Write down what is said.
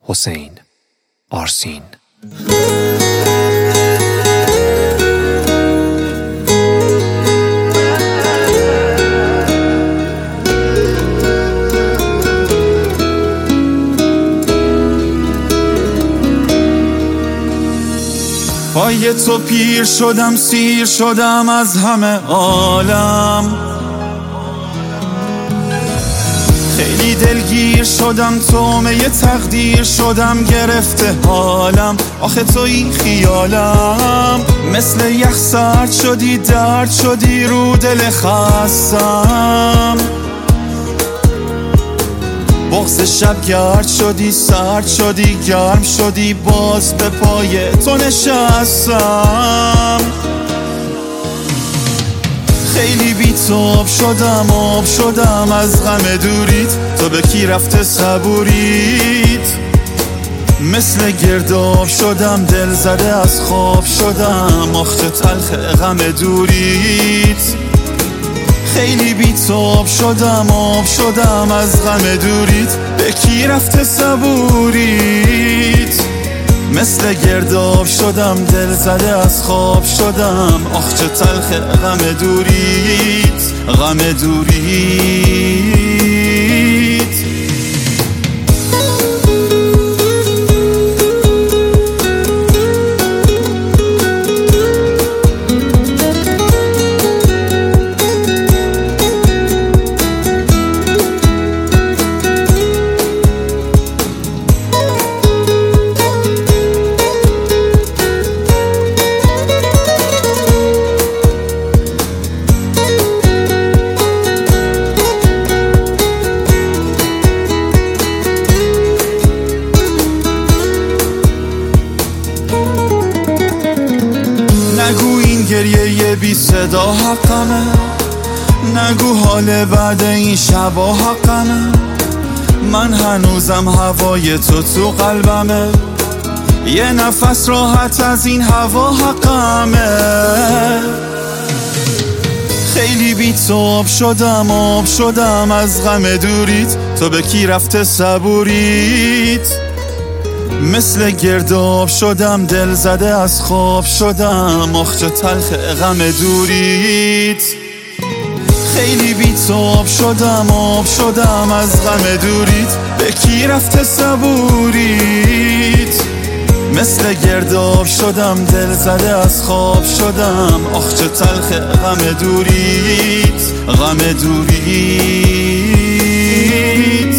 حسین آرسین. پای تو پیر شدم، سیر شدم از همه عالم، خیلی دلگیر شدم، تومه تقدیر شدم، گرفته حالم. آخه توی خیالم مثل یخ سرد شدی، درد شدی رو دل خستم. بغض شب گرد شدی، سرد شدی، گرم شدی، باز به پای تو نشستم. خیلی بی‌تاب شدم، آب شدم از غم دوریت، تو به کی رفته صبوریت؟ مثل گرداب شدم، دل زده از خواب شدم، آخه تلخ غم دوریت. خیلی بی‌تاب شدم، آب شدم از غم دوریت، به کی رفته صبوریت؟ مثل گرداب شدم، دل زده از خواب شدم، آخ چه تلخ غم دوریت، غم دوریت. نگو این گریه بی صدا حقمه، نگو حال بعد این شبا حقمه. من هنوزم هوای تو قلبمه، یه نفس راحت از این هوا حقمه. خیلی بی‌تاب شدم، آب شدم از غم دوریت، تو به کی رفته صبوریت؟ مثل گرداب شدم، دل زده از خواب شدم، آخ چه تلخ غم دوریت. خیلی بی‌تاب شدم، آب شدم از غم دوریت، به کی رفته صبوریت؟ مثل گرداب شدم، دل زده از خواب شدم، آخ چه تلخ غم دوریت، غم دوریت.